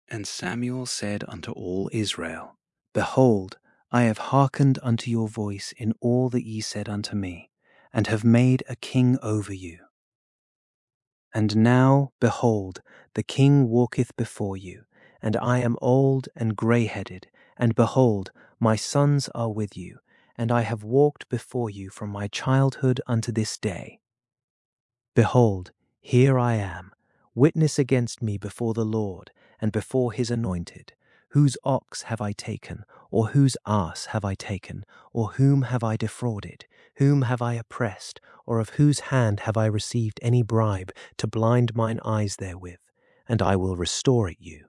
And Samuel said unto all Israel, Behold, I have hearkened unto your voice in all that ye said unto me, and have made a king over you. And now, behold, the king walketh before you, and I am old and grey-headed, and behold, my sons are with you, and I have walked before you from my childhood unto this day. Behold, here I am, witness against me before the Lord, and before his anointed. Whose ox have I taken, or whose ass have I taken, or whom have I defrauded? Whom have I oppressed, or of whose hand have I received any bribe to blind mine eyes therewith? And I will restore it you.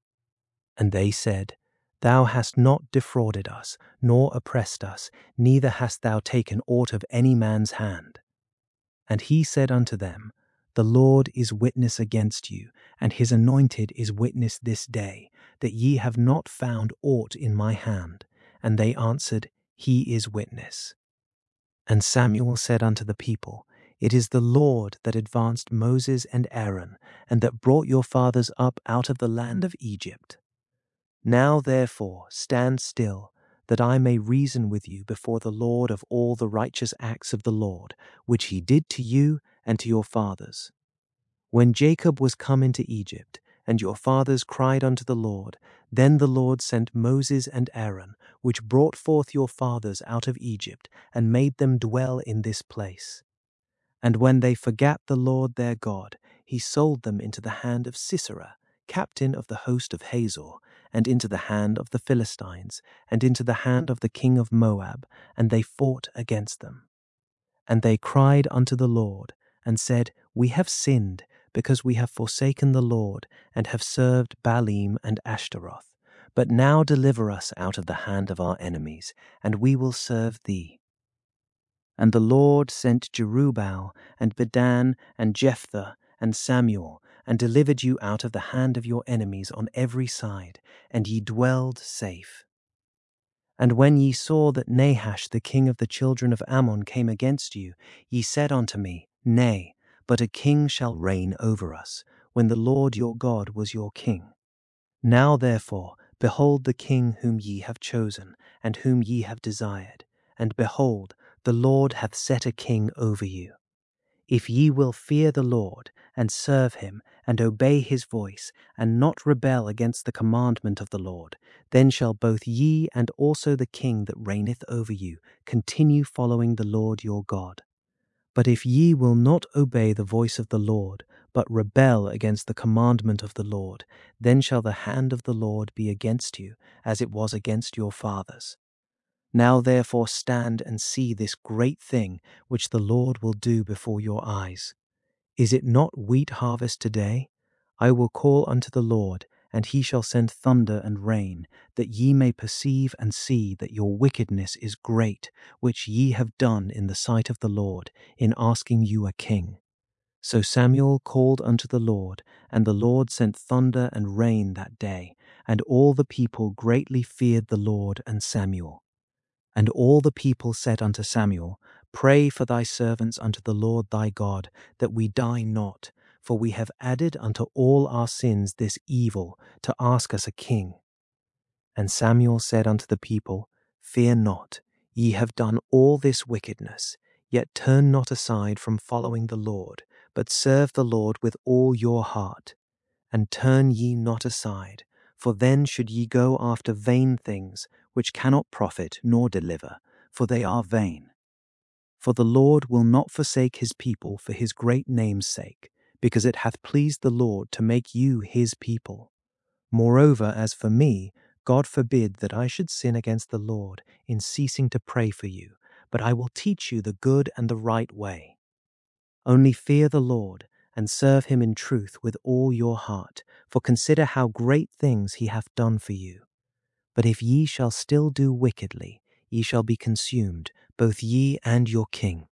And they said, Thou hast not defrauded us, nor oppressed us, neither hast thou taken aught of any man's hand. And he said unto them, The Lord is witness against you, and his anointed is witness this day, that ye have not found aught in my hand. And they answered, He is witness. And Samuel said unto the people, It is the Lord that advanced Moses and Aaron, and that brought your fathers up out of the land of Egypt. Now therefore stand still, that I may reason with you before the Lord of all the righteous acts of the Lord, which he did to you and to your fathers. When Jacob was come into Egypt, and your fathers cried unto the Lord, then the Lord sent Moses and Aaron, which brought forth your fathers out of Egypt, and made them dwell in this place. And when they forgat the Lord their God, he sold them into the hand of Sisera, captain of the host of Hazor, and into the hand of the Philistines, and into the hand of the king of Moab, and they fought against them. And they cried unto the Lord, and said, We have sinned, because we have forsaken the Lord, and have served Baalim and Ashtaroth. But now deliver us out of the hand of our enemies, and we will serve thee. And the Lord sent Jerubbaal, and Bedan, and Jephthah, and Samuel, and delivered you out of the hand of your enemies on every side, and ye dwelled safe. And when ye saw that Nahash the king of the children of Ammon came against you, ye said unto me, Nay, but a king shall reign over us, when the Lord your God was your king. Now therefore, behold the king whom ye have chosen, and whom ye have desired, and behold, the Lord hath set a king over you. If ye will fear the Lord, and serve him, and obey his voice, and not rebel against the commandment of the Lord, then shall both ye and also the king that reigneth over you continue following the Lord your God. But if ye will not obey the voice of the Lord, but rebel against the commandment of the Lord, then shall the hand of the Lord be against you, as it was against your fathers. Now therefore stand and see this great thing which the Lord will do before your eyes. Is it not wheat harvest today? I will call unto the Lord, and he shall send thunder and rain, that ye may perceive and see that your wickedness is great, which ye have done in the sight of the Lord, in asking you a king. So Samuel called unto the Lord, and the Lord sent thunder and rain that day, and all the people greatly feared the Lord and Samuel. And all the people said unto Samuel, Pray for thy servants unto the Lord thy God, that we die not, for we have added unto all our sins this evil, to ask us a king. And Samuel said unto the people, Fear not, ye have done all this wickedness, yet turn not aside from following the Lord, but serve the Lord with all your heart. And turn ye not aside, for then should ye go after vain things, which cannot profit nor deliver, for they are vain. For the Lord will not forsake his people for his great name's sake, because it hath pleased the Lord to make you his people. Moreover, as for me, God forbid that I should sin against the Lord in ceasing to pray for you, but I will teach you the good and the right way. Only fear the Lord, and serve him in truth with all your heart, for consider how great things he hath done for you. But if ye shall still do wickedly, ye shall be consumed, both ye and your king.